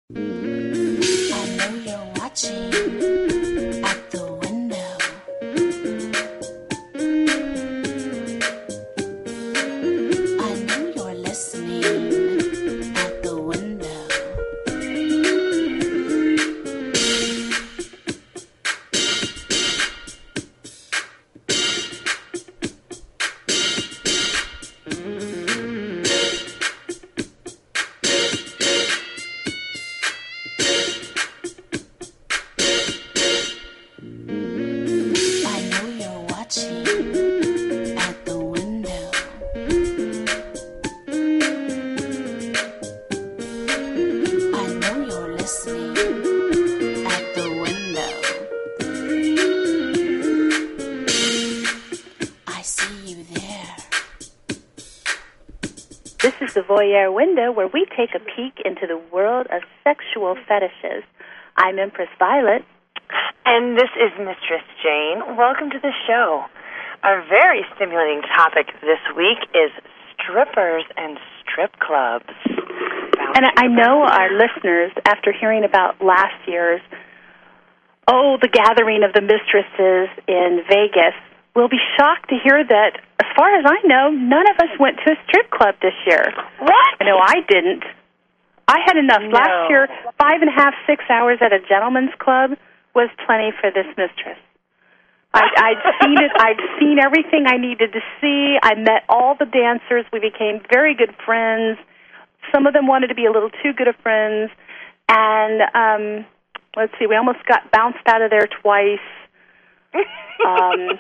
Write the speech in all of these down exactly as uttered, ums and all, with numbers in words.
I know you're watching at the window. I know you're listening at the window. I know you're watching at the window. I know you're listening at the window. I see you there. This is the Voyeur Window, where we take a peek into the world of sexual fetishes. I'm Empress Violet. And this is Mistress Jane. Welcome to the show. Our very stimulating topic this week is strippers and strip clubs. And I I know our listeners, after hearing about last year's, oh, the gathering of the mistresses in Vegas, will be shocked to hear that, as far as I know, none of us went to a strip club this year. What? I know I didn't. I had enough. No. Last year, five and a half, six hours at a gentleman's club was plenty for this mistress. I'd, I'd seen it. I'd seen everything I needed to see. I met all the dancers. We became very good friends. Some of them wanted to be a little too good of friends. And um, let's see, we almost got bounced out of there twice. um,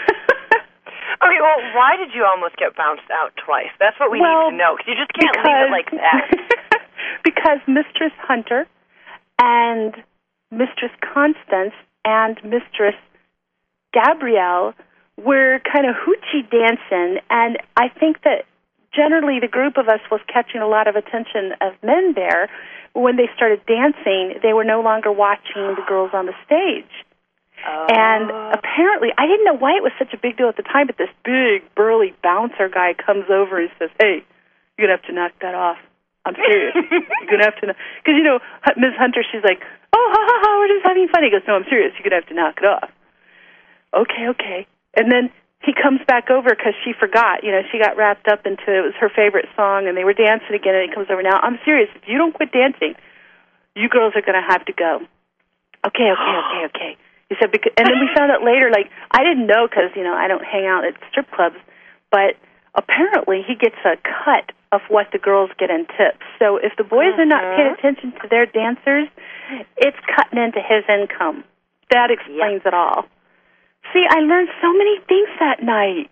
Okay, well, why did you almost get bounced out twice? That's what we well, need to know, because you just can't because, leave it like that. Because Mistress Hunter and Mistress Constance and Mistress Gabrielle were kind of hoochie dancing, and I think that generally the group of us was catching a lot of attention of men there. When they started dancing, they were no longer watching the girls on the stage. Oh. And apparently, I didn't know why it was such a big deal at the time, but this big, burly bouncer guy comes over and says, "Hey, you're going to have to knock that off. I'm serious. You're going to have to." Because, you know, Miz Hunter, she's like, "Oh, ha, ha, ha, we're just having fun." He goes, "No, I'm serious. You're going to have to knock it off." Okay, okay. And then he comes back over because she forgot. You know, she got wrapped up into, it was her favorite song, and they were dancing again, and he comes over, "Now, I'm serious. If you don't quit dancing, you girls are going to have to go." Okay, okay, okay, okay. He said, because, and then we found out later, like, I didn't know because, you know, I don't hang out at strip clubs, but apparently he gets a cut of what the girls get in tips. So if the boys Mm-hmm. are not paying attention to their dancers, it's cutting into his income. That explains Yep. it all. See, I learned so many things that night.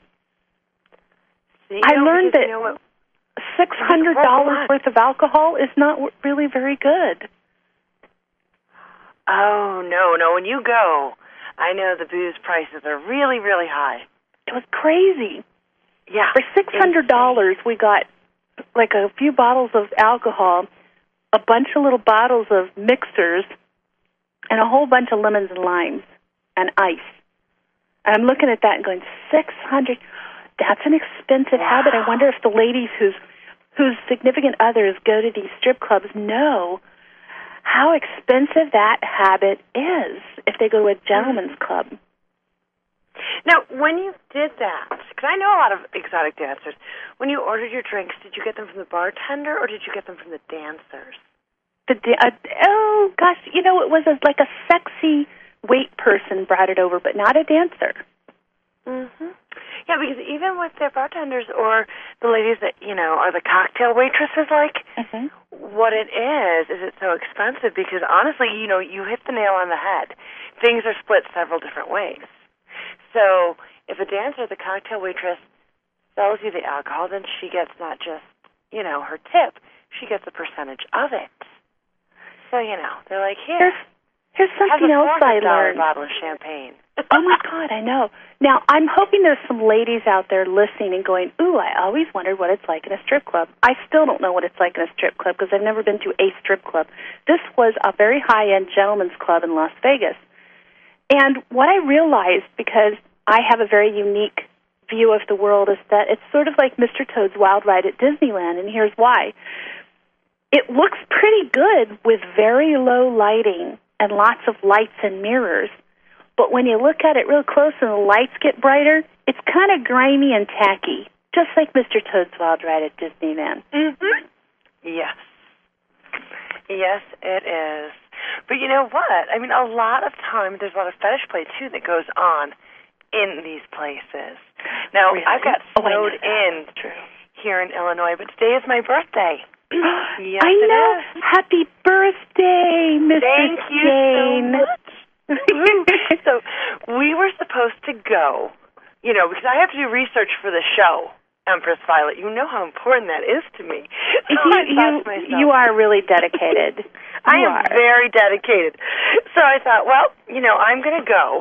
See, I no, learned because, that you know what? six hundred dollars worth of alcohol is not w- really very good. Oh, no, no. When you go, I know the booze prices are really, really high. It was crazy. Yeah. For six hundred dollars, we got like a few bottles of alcohol, a bunch of little bottles of mixers, and a whole bunch of lemons and limes and ice. And I'm looking at that and going, six hundred. That's an expensive Wow. habit. I wonder if the ladies whose whose significant others go to these strip clubs know how expensive that habit is if they go to a gentleman's club. Now, when you did that, because I know a lot of exotic dancers, when you ordered your drinks, did you get them from the bartender or did you get them from the dancers? The da- uh, oh gosh, you know, it was a, like a sexy wait person brought it over, but not a dancer. Mm-hmm. Yeah, because even with their bartenders or the ladies that, you know, are the cocktail waitresses, like, Mm-hmm. what it is, is it's so expensive because, honestly, you know, you hit the nail on the head. Things are split several different ways. So if a dancer, the cocktail waitress, sells you the alcohol, then she gets not just, you know, her tip, she gets a percentage of it. So, you know, they're like, here, Here's, here's have something a else I four hundred dollars learned. bottle of champagne. Oh, my God, I know. Now, I'm hoping there's some ladies out there listening and going, ooh, I always wondered what it's like in a strip club. I still don't know what it's like in a strip club because I've never been to a strip club. This was a very high-end gentleman's club in Las Vegas. And what I realized, because I have a very unique view of the world, is that it's sort of like Mister Toad's Wild Ride at Disneyland, and here's why. it looks pretty good with very low lighting and lots of lights and mirrors. But when you look at it real close and the lights get brighter, it's kind of grimy and tacky, just like Mister Toad's Wild Ride at Disneyland. Mm-hmm. Yes. Yes, it is. But you know what? I mean, a lot of times there's a lot of fetish play, too, that goes on in these places. Now, Really? I've got Oh, I know snowed that. in That's true. here in Illinois, but today is my birthday. Yes, I it know. is. Happy birthday, Mister Thank you Jane. so much. So we were supposed to go, you know, because I have to do research for the show, Empress Violet. You know how important that is to me. So You, I thought you, to myself, you are really dedicated. I You am are. very dedicated. So I thought, well, you know, I'm going to go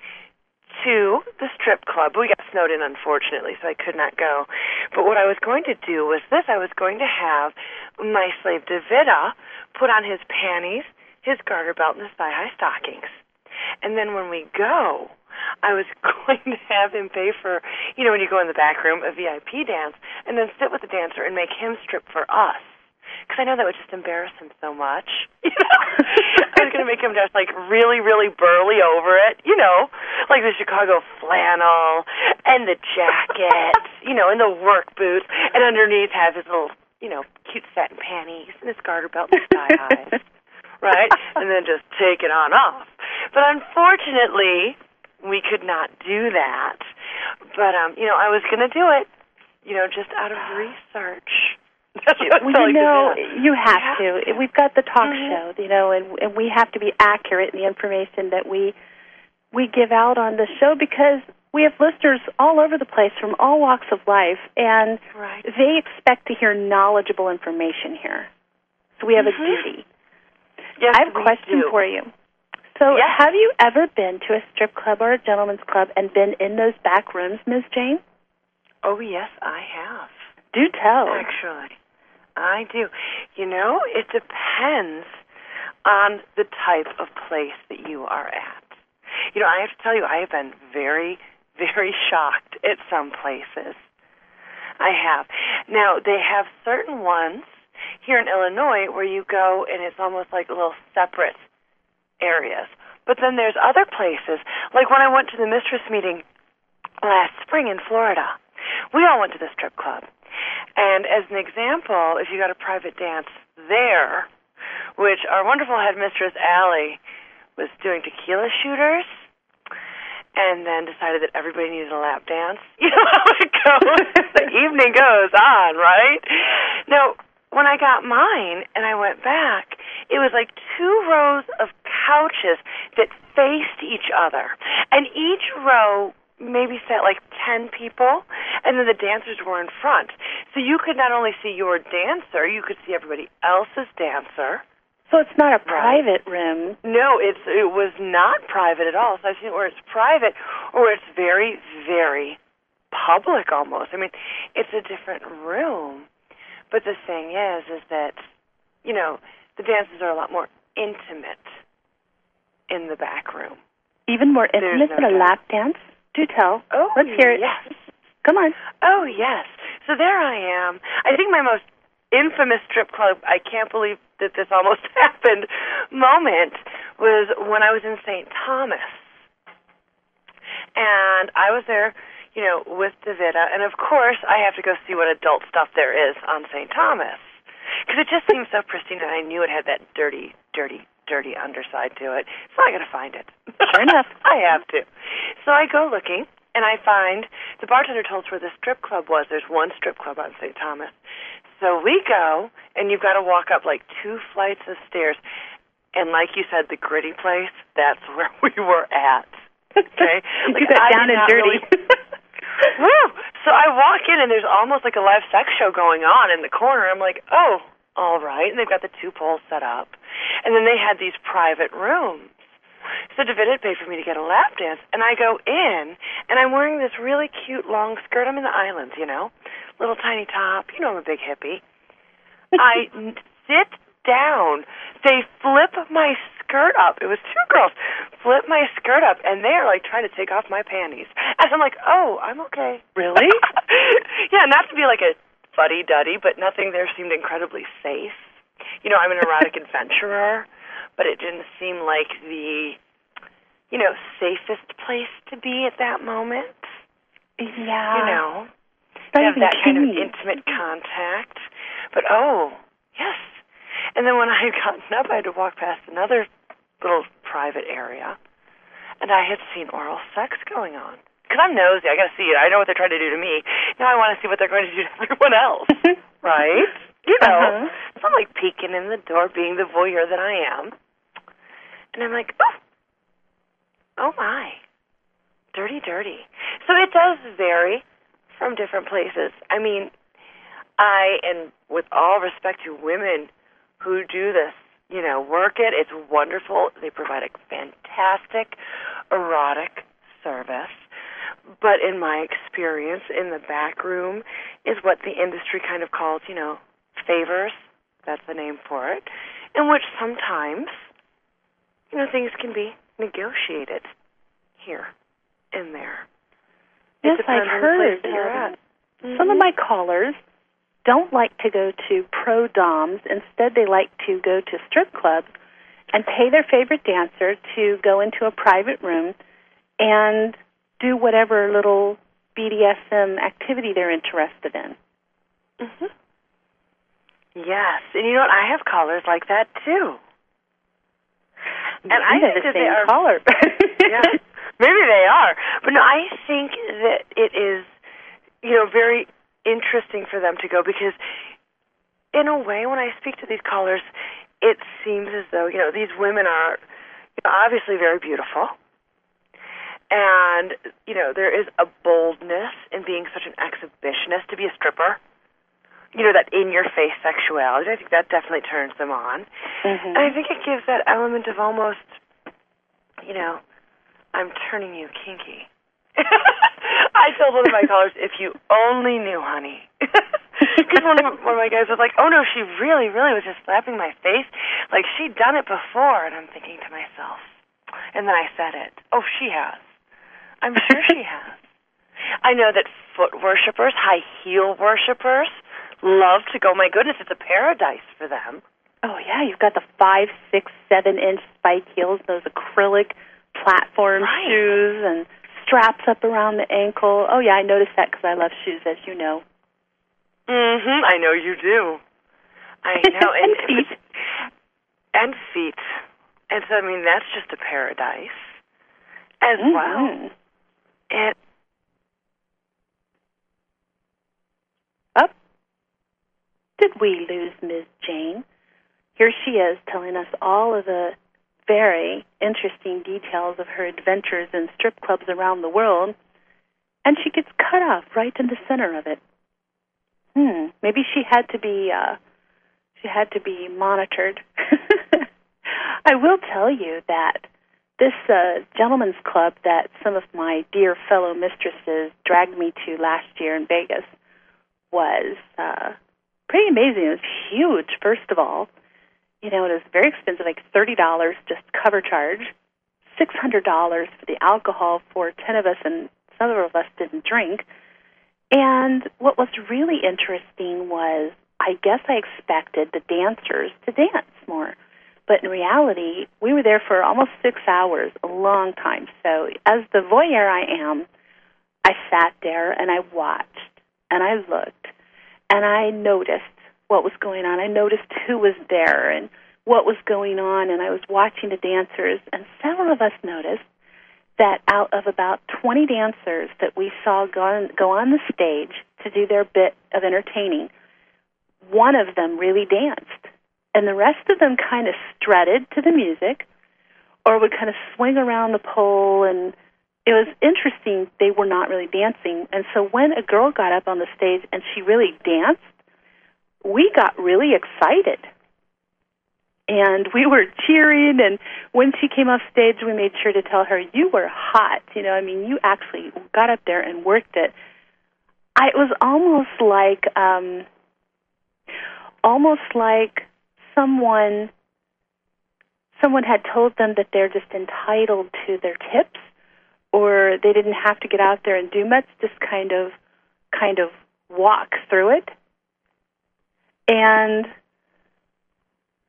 to the strip club. We got snowed in, unfortunately, so I could not go. But what I was going to do was this. I was going to have my slave Davida put on his panties, his garter belt, and his thigh-high stockings. And then when we go, I was going to have him pay for, you know, when you go in the back room, a V I P dance, and then sit with the dancer and make him strip for us. Because I know that would just embarrass him so much. You know? I was going to make him just, like, really, really burly over it, you know, like the Chicago flannel and the jacket, you know, and the work boots, and underneath have his little, you know, cute satin panties and his garter belt and his thigh highs, right? And then just take it on off. But unfortunately, we could not do that. But, um, you know, I was going to do it, you know, just out of research. That's what I'm Well, telling you know, Davida. you have You to. We've got the talk Mhm. show, you know, and, and we have to be accurate in the information that we we give out on the show because we have listeners all over the place from all walks of life, and Right. they expect to hear knowledgeable information here. So we have Mhm. a duty. Yes, I have a we question do. for you. So Yes. have you ever been to a strip club or a gentleman's club and been in those back rooms, Miz Jane? Oh, yes, I have. Do tell. Actually, I do. You know, it depends on the type of place that you are at. You know, I have to tell you, I have been very, very shocked at some places. I have. Now, they have certain ones here in Illinois where you go and it's almost like little separate areas. But then there's other places, like when I went to the mistress meeting last spring in Florida, we all went to the strip club. And as an example, if you got a private dance there, which our wonderful headmistress, Allie, was doing tequila shooters, and then decided that everybody needed a lap dance. You know how it goes. The evening goes on, right? Now, when I got mine and I went back, it was like two rows of couches that faced each other. And each row maybe sat like ten people, and then the dancers were in front. So you could not only see your dancer, you could see everybody else's dancer. So it's not a Right. private room. No, it's it was not private at all. So I've seen it where it's private or it's very, very public almost. I mean, it's a different room. But the thing is, is that, you know, the dances are a lot more intimate in the back room. Even more There's intimate no than a doubt. lap dance? Do tell. Oh, Let's hear it. yes. Come on. Oh, yes. So there I am. I think my most infamous strip club, I can't believe that this almost happened, moment was when I was in Saint Thomas. And I was there, you know, with Davida. And, of course, I have to go see what adult stuff there is on Saint Thomas. Because it just seemed so pristine, and I knew it had that dirty, dirty, dirty underside to it. So I got to find it. Sure enough. I have to. So I go looking, and I find the bartender told us where the strip club was. There's one strip club on Saint Thomas. So we go, and you've got to walk up like two flights of stairs. And like you said, the gritty place, that's where we were at. Okay? You Like, got I down did and not dirty. really- Woo! So I walk in, and there's almost like a live sex show going on in the corner. I'm like, oh, all right. And they've got the two poles set up. And then they had these private rooms. So David had paid for me to get a lap dance, and I go in, and I'm wearing this really cute long skirt. I'm in the islands, you know, little tiny top. You know I'm a big hippie. I n- sit down. They flip my skirt up. It was two girls. Flip my skirt up, and they're, like, trying to take off my panties. And I'm like, oh, I'm okay. Really? Yeah, not to be like a fuddy-duddy, but nothing there seemed incredibly safe. You know, I'm an erotic adventurer, but it didn't seem like the, you know, safest place to be at that moment. Yeah. You know, to have that kind of keen. intimate contact. But, oh, yes. And then when I had gotten up, I had to walk past another little private area, and I had seen oral sex going on. Because I'm nosy. I got to see it. I know what they're trying to do to me. Now I want to see what they're going to do to everyone else. Right? You know, uh-huh. It's not like peeking in the door, being the voyeur that I am. And I'm like, oh, oh my, dirty, dirty. So it does vary from different places. I mean, I, and with all respect to women who do this, you know, work it, it's wonderful. They provide a fantastic erotic service. But in my experience, in the back room is what the industry kind of calls, you know, favors. That's the name for it. In which sometimes, you know, things can be negotiated here and there. Yes, I've heard. Uh, mm-hmm. Some of my callers don't like to go to pro doms. Instead, they like to go to strip clubs and pay their favorite dancer to go into a private room and do whatever little B D S M activity they're interested in. Mm-hmm. Yes, and you know what? I have callers like that too. And I think the that same they are caller. Yeah, maybe they are, but no, I think that it is, you know, very interesting for them to go because, in a way, when I speak to these callers, it seems as though you know these women are you know, obviously very beautiful. And, you know, there is a boldness in being such an exhibitionist to be a stripper. You know, that in-your-face sexuality. I think that definitely turns them on. Mm-hmm. And I think it gives that element of almost, you know, I'm turning you kinky. I told one of my callers, if you only knew, honey. Because one, of, one of my guys was like, oh, no, she really, really was just slapping my face. Like, she'd done it before. And I'm thinking to myself. And then I said it. Oh, she has. I'm sure she has. I know that foot worshipers, high heel worshipers, love to go. My goodness, it's a paradise for them. Oh, yeah, you've got the five, six, seven-inch spike heels, those acrylic platform right. shoes, and straps up around the ankle. Oh, yeah, I noticed that because I love shoes, as you know. Mm-hmm, I know you do. I know. and, and feet. And feet. And so, I mean, that's just a paradise as mm-hmm. well. And up. Did we lose Miz Jane? Here she is telling us all of the very interesting details of her adventures in strip clubs around the world, and she gets cut off right in the center of it. Hmm. Maybe she had to be. Uh, she had to be monitored. I will tell you that this uh, gentleman's club that some of my dear fellow mistresses dragged me to last year in Vegas was uh, pretty amazing. It was huge, first of all. You know, it was very expensive, like thirty dollars just cover charge, six hundred dollars for the alcohol for ten of us, and some of us didn't drink. And what was really interesting was, I guess I expected the dancers to dance more. But in reality, we were there for almost six hours, a long time. So as the voyeur I am, I sat there and I watched and I looked and I noticed what was going on. I noticed who was there and what was going on, and I was watching the dancers, and several of us noticed that out of about twenty dancers that we saw go on, go on the stage to do their bit of entertaining, one of them really danced. And the rest of them kind of strutted to the music or would kind of swing around the pole, and it was interesting. They were not really dancing. And so when a girl got up on the stage and she really danced, we got really excited. And we were cheering, and when she came off stage, we made sure to tell her, you were hot. You know, I mean, you actually got up there and worked it. I, it was almost like, um, almost like someone, someone had told them that they're just entitled to their tips, or they didn't have to get out there and do much, just kind of, kind of walk through it. And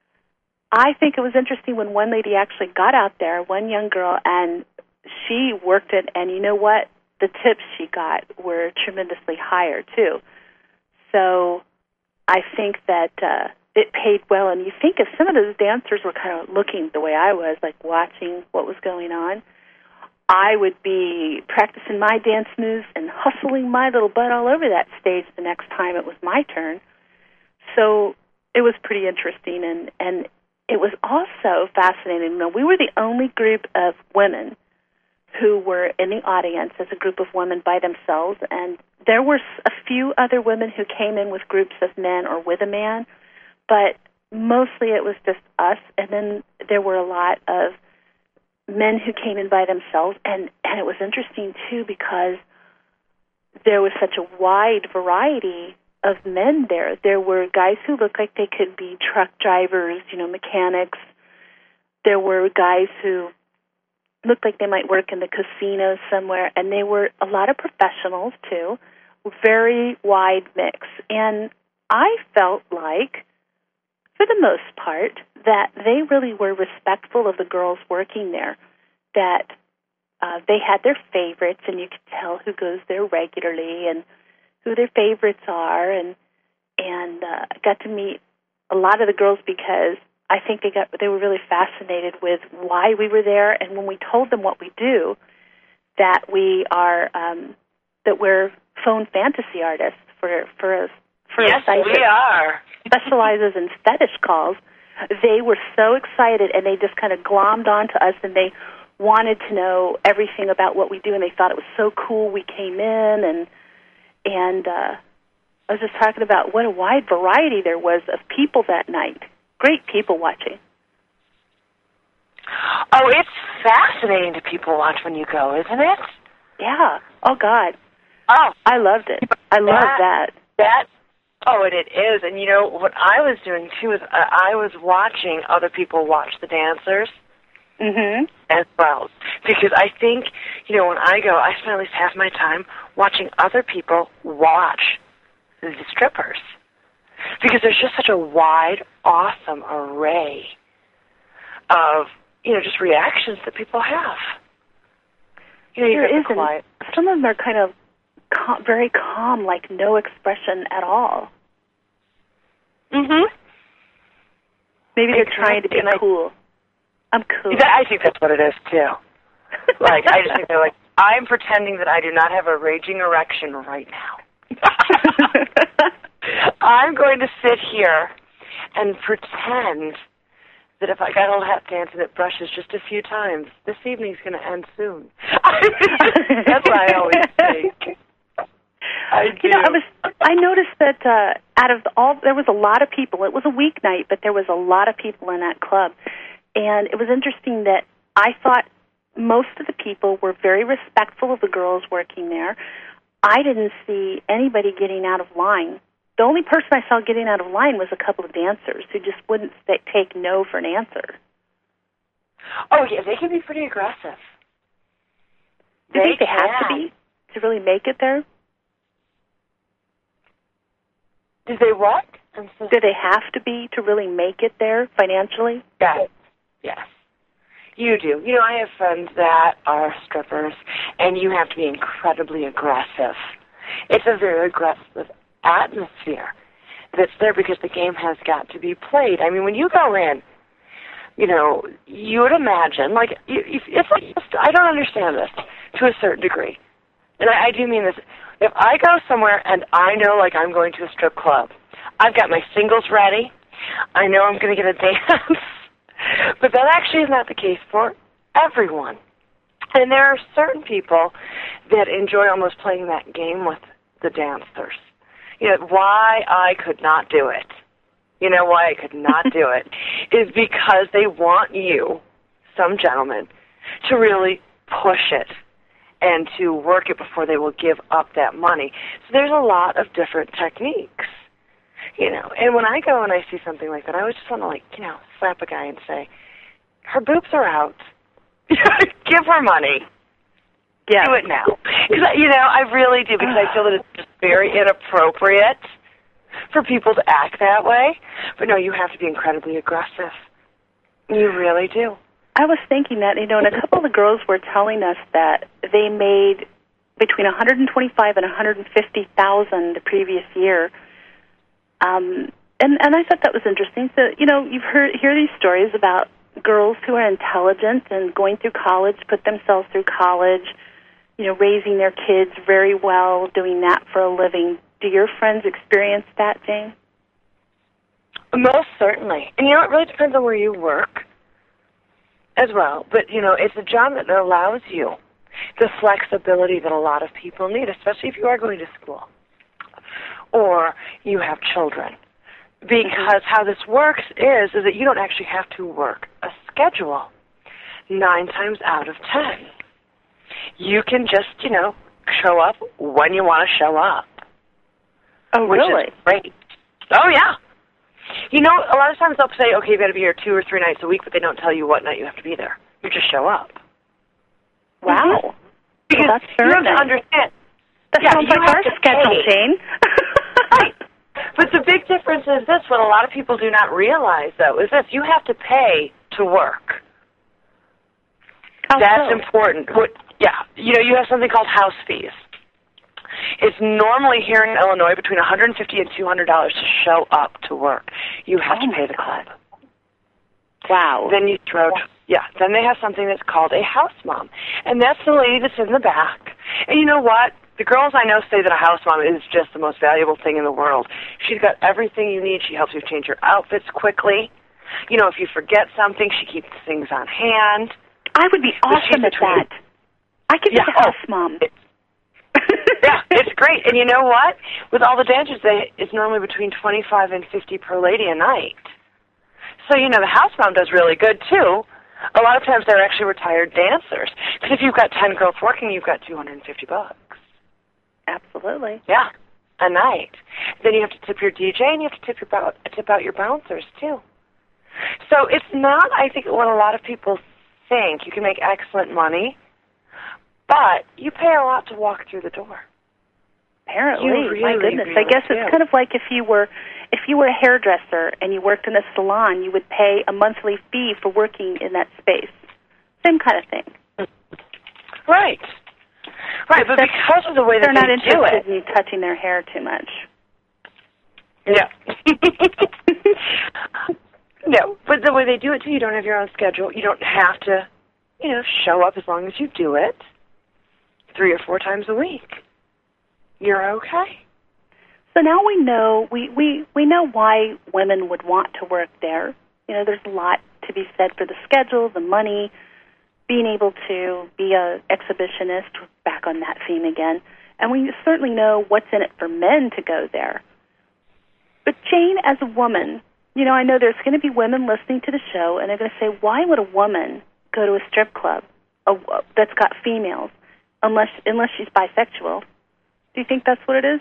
I think it was interesting when one lady actually got out there, one young girl, and she worked it, and you know what? The tips she got were tremendously higher, too. So I think that uh, it paid well, and you think if some of those dancers were kind of looking the way I was, like watching what was going on, I would be practicing my dance moves and hustling my little butt all over that stage the next time it was my turn. So it was pretty interesting, and, and it was also fascinating. You know, we were the only group of women who were in the audience as a group of women by themselves, and there were a few other women who came in with groups of men or with a man, but mostly it was just us, and then there were a lot of men who came in by themselves, and, and it was interesting, too, because there was such a wide variety of men there. There were guys who looked like they could be truck drivers, you know, mechanics. There were guys who looked like they might work in the casino somewhere, and they were a lot of professionals, too. Very wide mix. And I felt like, for the most part, that they really were respectful of the girls working there, that uh, they had their favorites, and you could tell who goes there regularly and who their favorites are, and and uh, I got to meet a lot of the girls because I think they got they were really fascinated with why we were there, and when we told them what we do, that we are um, that we're phone fantasy artists for for a for yes, a site we are specializes in fetish calls. They were so excited, and they just kind of glommed onto us, and they wanted to know everything about what we do, and they thought it was so cool we came in, and and uh, I was just talking about what a wide variety there was of people that night. Great people watching. Oh, it's fascinating to people watch when you go, isn't it? Yeah. Oh, God. Oh, I loved it. I loved that. That, oh, and it is. And, you know, what I was doing, too, is I was watching other people watch the dancers mm-hmm. as well. Because I think, you know, when I go, I spend at least half my time watching other people watch the strippers. Because there's just such a wide, awesome array of, you know, just reactions that people have. You know, you there get the quiet. Some of them are kind of cal- very calm, like no expression at all. Mm-hmm. Maybe they're trying to be and cool. I, I'm cool. I think that's what it is, too. Like, I just think they're like, I'm pretending that I do not have a raging erection right now. I'm going to sit here and pretend that if I got a lap dance and it brushes just a few times, this evening's going to end soon. That's what I always think. I do. You know, I was. I noticed that uh, out of all, there was a lot of people. It was a weeknight, but there was a lot of people in that club, and it was interesting that I thought most of the people were very respectful of the girls working there. I didn't see anybody getting out of line. The only person I saw getting out of line was a couple of dancers who just wouldn't st- take no for an answer. Oh, yeah, they can be pretty aggressive. Do you think they can. have to be to really make it there? Do they what? Do they have to be to really make it there financially? Yes. Yes. You do. You know, I have friends that are strippers, and you have to be incredibly aggressive. It's a very aggressive atmosphere that's there because the game has got to be played. I mean, when you go in, you know, you would imagine, like, it's like, I don't understand this to a certain degree. And I, I do mean this. If I go somewhere and I know, like, I'm going to a strip club, I've got my singles ready, I know I'm going to get a dance, but that actually is not the case for everyone. And there are certain people that enjoy almost playing that game with the dancers. You know, why I could not do it, you know, why I could not do it, is because they want you, some gentlemen, to really push it and to work it before they will give up that money. So there's a lot of different techniques, you know. And when I go and I see something like that, I always just want to, like, you know, slap a guy and say, her boobs are out. Give her money. Yeah. Do it now. Because, you know, I really do, because I feel that it's just very inappropriate for people to act that way. But no, you have to be incredibly aggressive. You really do. I was thinking that, you know, and a couple of the girls were telling us that they made between one hundred twenty-five and one hundred fifty thousand the previous year. Um, and, and I thought that was interesting. So, you know, you've heard hear these stories about girls who are intelligent and going through college, put themselves through college, you know, raising their kids very well, doing that for a living. Do your friends experience that, Jane? Most certainly. And, you know, it really depends on where you work as well. But, you know, it's a job that allows you the flexibility that a lot of people need, especially if you are going to school or you have children. Because mm-hmm. how this works is, is that you don't actually have to work a schedule nine times out of ten. You can just, you know, show up when you want to show up. Oh, which really? Is great. Oh, yeah. You know, a lot of times they'll say, okay, you've got to be here two or three nights a week, but they don't tell you what night you have to be there. You just show up. Wow. Mm-hmm. Because well, that's you have nice. to understand. That yeah, sounds like our schedule, pay. Jane. Right. But the big difference is this, what a lot of people do not realize, though, is this. You have to pay to work. How That's so? important. What, yeah. You know, you have something called house fees. It's normally here in Illinois between one hundred fifty dollars and two hundred dollars to show up to work. You have oh to pay the God. club. Wow. Then you throw, yeah, then they have something that's called a house mom. And that's the lady that's in the back. And you know what? The girls I know say that a house mom is just the most valuable thing in the world. She's got everything you need. She helps you change your outfits quickly. You know, if you forget something, she keeps things on hand. I would be awesome at that. I could be yeah, a house oh, mom. It, yeah, it's great. And you know what? With all the dancers, they, it's normally between twenty-five and fifty per lady a night. So, you know, the house mom does really good, too. A lot of times they're actually retired dancers. Because if you've got ten girls working, you've got two hundred fifty bucks. Absolutely. Yeah, a night. Then you have to tip your D J and you have to tip, your bow- tip out your bouncers, too. So it's not, I think, what a lot of people think. You can make excellent money, but you pay a lot to walk through the door. Apparently, You really, my goodness. really I guess do. it's kind of like if you were if you were a hairdresser and you worked in a salon, you would pay a monthly fee for working in that space. Same kind of thing. Right. Right, but because of the way that they're not they do interested it. in you touching their hair too much. Yeah. No, but the way they do it, too, you don't have your own schedule. You don't have to, you know, show up as long as you do it three or four times a week. You're okay. So now we know we, we, we know why women would want to work there. You know, there's a lot to be said for the schedule, the money, being able to be a exhibitionist, back on that theme again. And we certainly know what's in it for men to go there. But Jane, as a woman, you know, I know there's going to be women listening to the show, and they're going to say, why would a woman go to a strip club a, that's got females unless unless she's bisexual? Do you think that's what it is?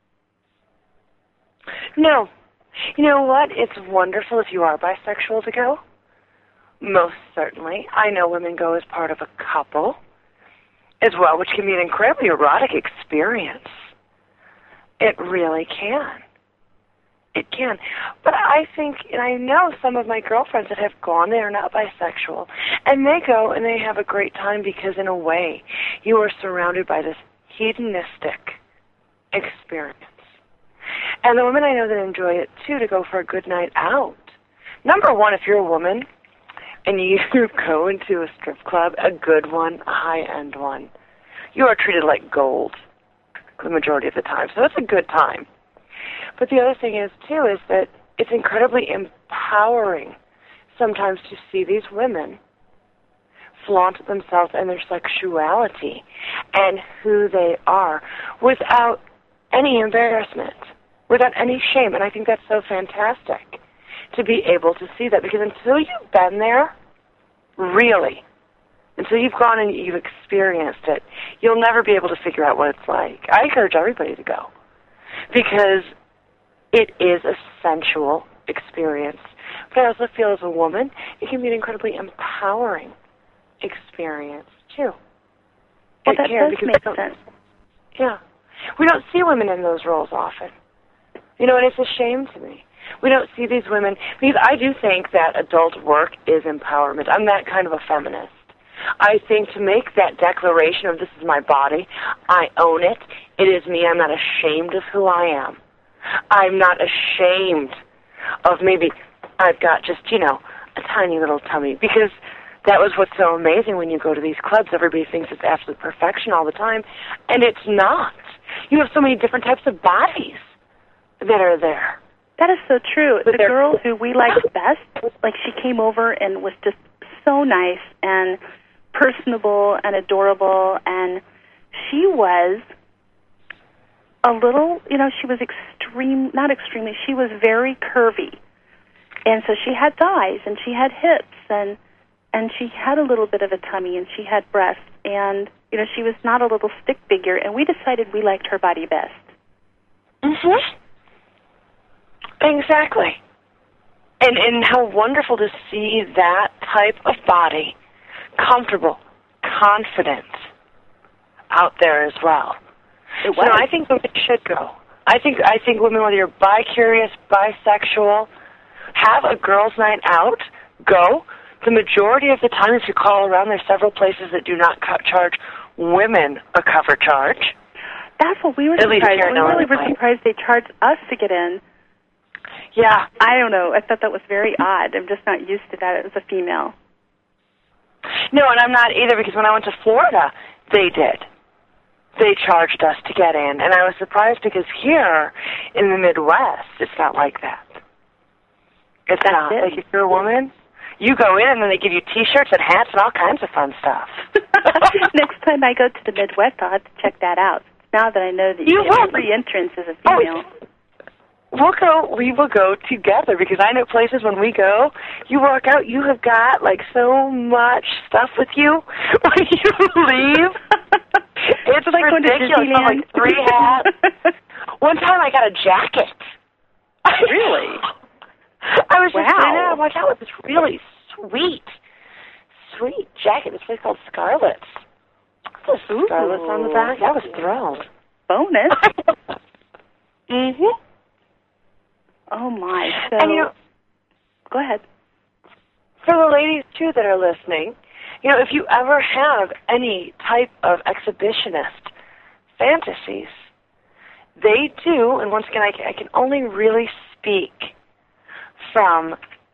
No. You know what? It's wonderful if you are bisexual to go. Most certainly. I know women go as part of a couple as well, which can be an incredibly erotic experience. It really can. It can. But I think, and I know some of my girlfriends that have gone, they are not bisexual, and they go and they have a great time because, in a way, you are surrounded by this hedonistic experience. And the women I know that enjoy it, too, to go for a good night out. Number one, if you're a woman and you go into a strip club, a good one, a high-end one, you are treated like gold the majority of the time. So it's a good time. But the other thing is, too, is that it's incredibly empowering sometimes to see these women flaunt themselves and their sexuality and who they are without any embarrassment, without any shame. And I think that's so fantastic to be able to see that, because until you've been there, really, until you've gone and you've experienced it, you'll never be able to figure out what it's like. I encourage everybody to go because it is a sensual experience. But I also feel as a woman, it can be an incredibly empowering experience, too. Well, it that can, does because make we sense. Yeah. We don't see women in those roles often. You know, and it's a shame to me. We don't see these women, because I do think that adult work is empowerment. I'm that kind of a feminist. I think to make that declaration of this is my body, I own it, it is me, I'm not ashamed of who I am. I'm not ashamed of maybe I've got just, you know, a tiny little tummy, because that was what's so amazing when you go to these clubs. Everybody thinks it's absolute perfection all the time, and it's not. You have so many different types of bodies that are there. That is so true. But the girl who we liked best, like she came over and was just so nice and personable and adorable, and she was a little, you know, she was extreme, not extremely, she was very curvy. And so she had thighs and she had hips and and she had a little bit of a tummy and she had breasts, and, you know, she was not a little stick figure, and we decided we liked her body best. Mm-hmm. Exactly. And and how wonderful to see that type of body, comfortable, confident, out there as well. It was. So I think women should go. I think I think women, whether you're bi-curious, bisexual, have a girls' night out, go. The majority of the time, if you call around, there's several places that do not co- charge women a cover charge. That's what we were At least surprised. here in We really Illinois. were surprised they charged us to get in. Yeah. I don't know. I thought that was very odd. I'm just not used to that as a female. No, and I'm not either, because when I went to Florida, they did. They charged us to get in, and I was surprised because here in the Midwest, it's not like that. It's That's not. it. Like if you're a woman, you go in and then they give you T-shirts and hats and all kinds of fun stuff. Next time I go to the Midwest, I'll have to check that out. Now that I know that you, You get will. free entrance as a Oh, female. We'll go. We will go together, because I know places when we go, you walk out, you have got like so much stuff with you when you leave. It's like going to ridiculous. I have, like three hats. One time I got a jacket. Really? I was just Wow. sitting there. I walked out with this really sweet, sweet jacket. This place called Scarlett's. There's Scarlett's on the back. I was thrilled. Bonus. Mhm. Oh, my. So, And you know, go ahead. for the ladies, too, that are listening, you know, if you ever have any type of exhibitionist fantasies, they do, and once again, I can, I can only really speak from,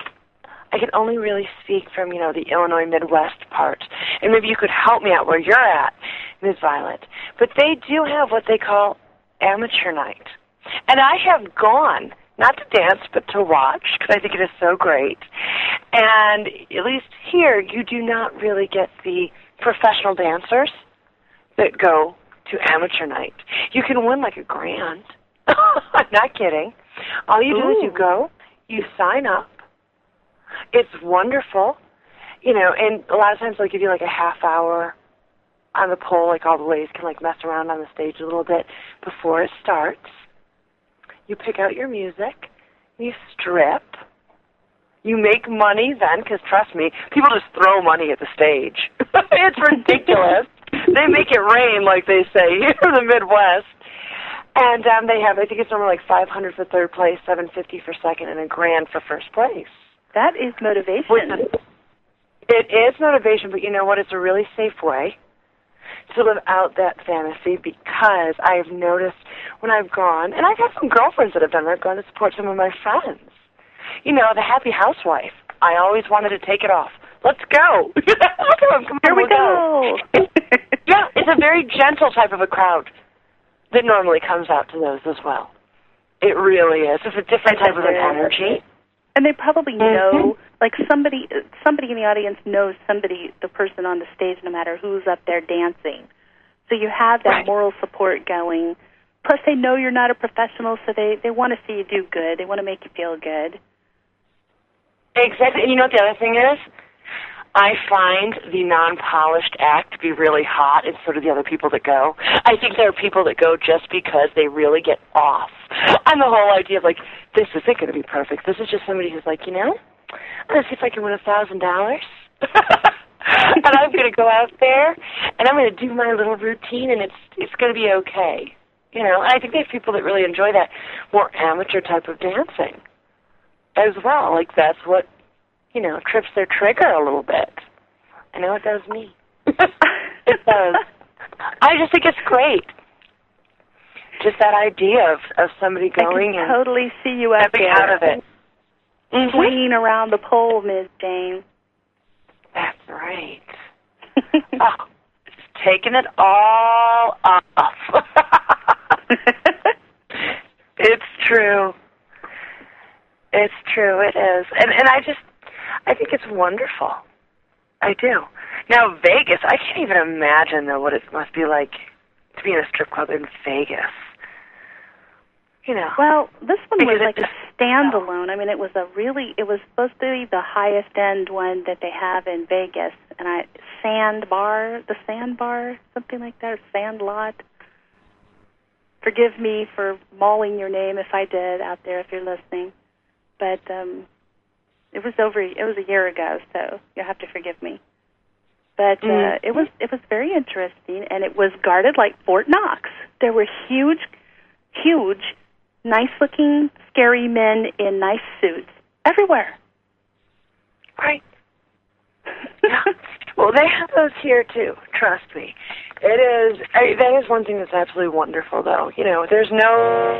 I can only really speak from, you know, the Illinois Midwest part, and maybe you could help me out where you're at, Miz Violet, but they do have what they call amateur night, and I have gone, not to dance, but to watch, because I think it is so great. And at least here, you do not really get the professional dancers that go to amateur night. You can win like a grand. I'm not kidding. All you do Ooh. is you go, you sign up. It's wonderful. You know, and a lot of times they'll give you like a half hour on the pole, like all the ladies can like mess around on the stage a little bit before it starts. You pick out your music, you strip, you make money then, because trust me, people just throw money at the stage. It's ridiculous. They make it rain, like they say, here in the Midwest. And um, they have, I think it's normally like five hundred for third place, seven fifty for second, and a grand for first place. That is motivation. Which, it is motivation, but you know what? It's a really safe way to live out that fantasy, because I've noticed when I've gone, and I've had some girlfriends that have done that, I've gone to support some of my friends. You know, the happy housewife. I always wanted to take it off. Let's go. come on, come Here on, we we'll go. go. Yeah, it's a very gentle type of a crowd that normally comes out to those as well. It really is. It's a different type of an energy. And they probably Mm-hmm. know, like somebody somebody in the audience knows somebody, the person on the stage, no matter who's up there dancing. So you have that Right. moral support going. Plus they know you're not a professional, so they, they want to see you do good. They want to make you feel good. Exactly. And you know what the other thing is? I find the non-polished act to be really hot, and so do the other people that go. I think there are people that go just because they really get off on the whole idea of, like, this isn't going to be perfect. This is just somebody who's like, you know, I'm going to see if I can win a thousand dollars. And I'm going to go out there, and I'm going to do my little routine, and it's it's going to be okay. You know, and I think there's people that really enjoy that more amateur type of dancing. as well. Like, that's what, you know, trips their trigger a little bit. I know it does me. It does. I just think it's great. Just that idea of, of somebody going I can and totally see you up stepping there. out of it. Mm-hmm. Swinging around the pole, Miz Jane. That's right. Oh, just taking it all off. It's true. It's true. It is. And and I just, I think it's wonderful. I do. Now, Vegas, I can't even imagine, though, what it must be like to be in a strip club in Vegas. You know. Well, this one was like just, a standalone. I mean, it was a really, it was supposed to be the highest end one that they have in Vegas. And I, Sand Bar, the Sand Bar, something like that, or Sand Lot. Forgive me for mauling your name if I did out there, if you're listening. But um, it was over, it was a year ago, so you'll have to forgive me. But uh, mm. it was it was very interesting, and it was guarded like Fort Knox. There were huge, huge, nice-looking, scary men in nice suits everywhere. Right. Yeah. Well, they have those here, too. Trust me. It is, I, that is one thing that's absolutely wonderful, though. You know, there's no...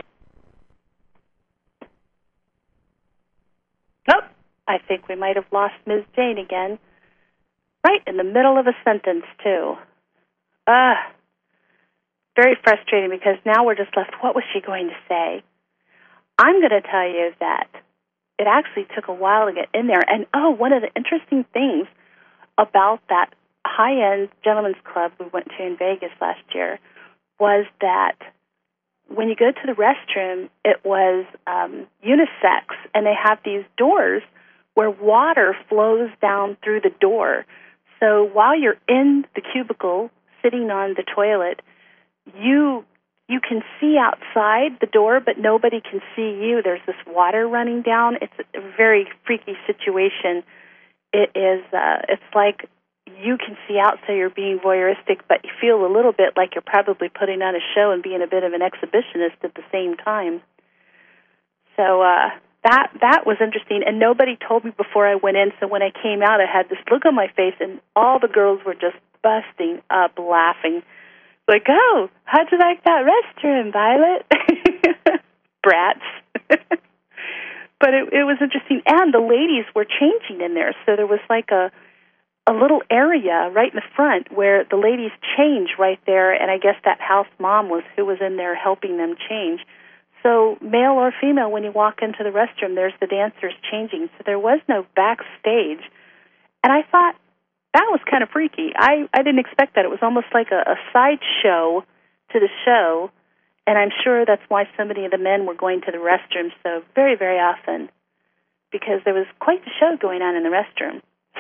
Nope. I think we might have lost Miz Jane again. Right in the middle of a sentence, too. Ah. Uh, very frustrating, because now we're just left, what was she going to say? I'm going to tell you that it actually took a while to get in there. And, oh, one of the interesting things about that high-end gentlemen's club we went to in Vegas last year was that when you go to the restroom, it was um, unisex, and they have these doors where water flows down through the door. So while you're in the cubicle sitting on the toilet, you you can see outside the door, but nobody can see you. There's this water running down. It's a very freaky situation. It is. Uh, it's like you can see out, so you're being voyeuristic, but you feel a little bit like you're probably putting on a show and being a bit of an exhibitionist at the same time. So uh, that that was interesting, and nobody told me before I went in, so when I came out, I had this look on my face, and all the girls were just busting up laughing. Like, oh, how'd you like that restroom, Violet? Brats. But it, it was interesting, and the ladies were changing in there, so there was like a a little area right in the front where the ladies change right there, and I guess that house mom was who was in there helping them change. So male or female, when you walk into the restroom, there's the dancers changing. So there was no backstage. And I thought that was kind of freaky. I, I didn't expect that. It was almost like a, a side show to the show, and I'm sure that's why so many of the men were going to the restroom so very, very often, because there was quite the show going on in the restroom.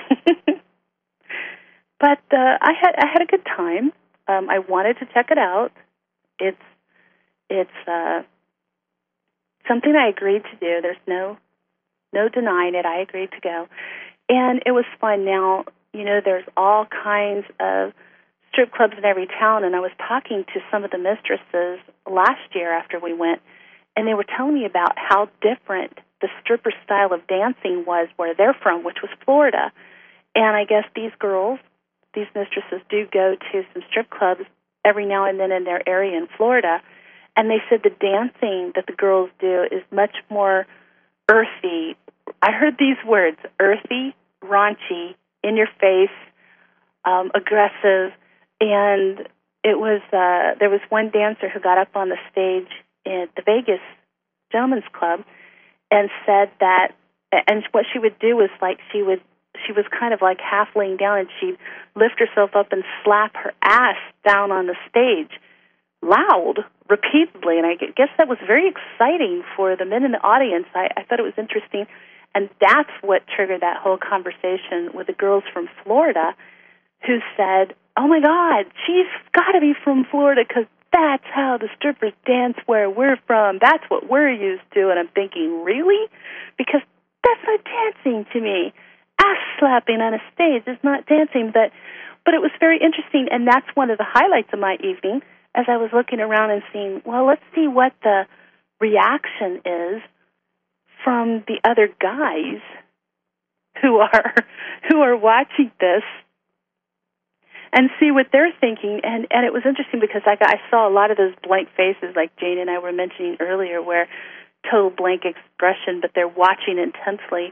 But uh, I had I had a good time. Um, I wanted to check it out. It's it's uh, something I agreed to do. There's no no denying it. I agreed to go, and it was fun. Now, you know, there's all kinds of strip clubs in every town, and I was talking to some of the mistresses last year after we went, and they were telling me about how different the stripper style of dancing was where they're from, which was Florida. And I guess these girls, these mistresses, do go to some strip clubs every now and then in their area in Florida, and they said the dancing that the girls do is much more earthy. I heard these words, earthy, raunchy, in your face, um, aggressive, and it was, uh, there was one dancer who got up on the stage at the Vegas Gentlemen's Club and said that, and what she would do was like she would she was kind of like half laying down, and she'd lift herself up and slap her ass down on the stage, loud, repeatedly. And I guess that was very exciting for the men in the audience. I, I thought it was interesting, and that's what triggered that whole conversation with the girls from Florida who said, oh, my God, she's got to be from Florida because that's how the strippers dance where we're from. That's what we're used to. And I'm thinking, really? Because that's not dancing to me. Ass slapping on a stage is not dancing, but but it was very interesting, and that's one of the highlights of my evening as I was looking around and seeing, well, let's see what the reaction is from the other guys who are who are watching this and see what they're thinking. And, and it was interesting because I, got, I saw a lot of those blank faces like Jane and I were mentioning earlier, where total blank expression, but they're watching intensely.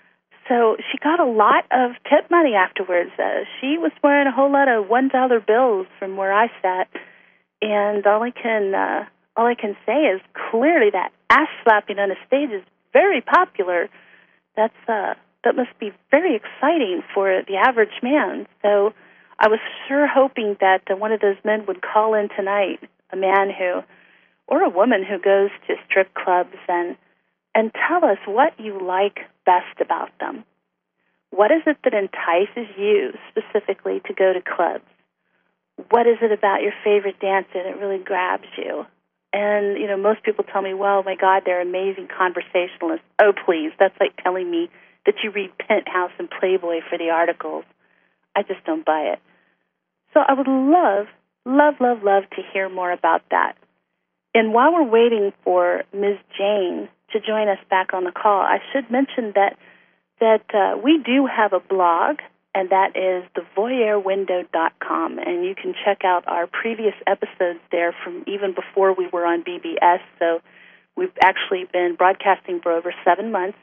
So she got a lot of tip money afterwards. Uh, she was wearing a whole lot of one dollar bills from where I sat, and all I can uh, all I can say is clearly that ass slapping on a stage is very popular. That's uh, that must be very exciting for the average man. So I was sure hoping that uh, one of those men would call in tonight, a man who, or a woman who goes to strip clubs, and and tell us what you like best about them. What is it that entices you specifically to go to clubs? What is it about your favorite dancer that really grabs you? And, you know, most people tell me, well, my God, they're amazing conversationalists. Oh, please, that's like telling me that you read Penthouse and Playboy for the articles. I just don't buy it. So I would love, love, love, love to hear more about that. And while we're waiting for Miz Jane to join us back on the call, I should mention that that uh, we do have a blog, and that is the voyeur window dot com, and you can check out our previous episodes there from even before we were on B B S. So we've actually been broadcasting for over seven months,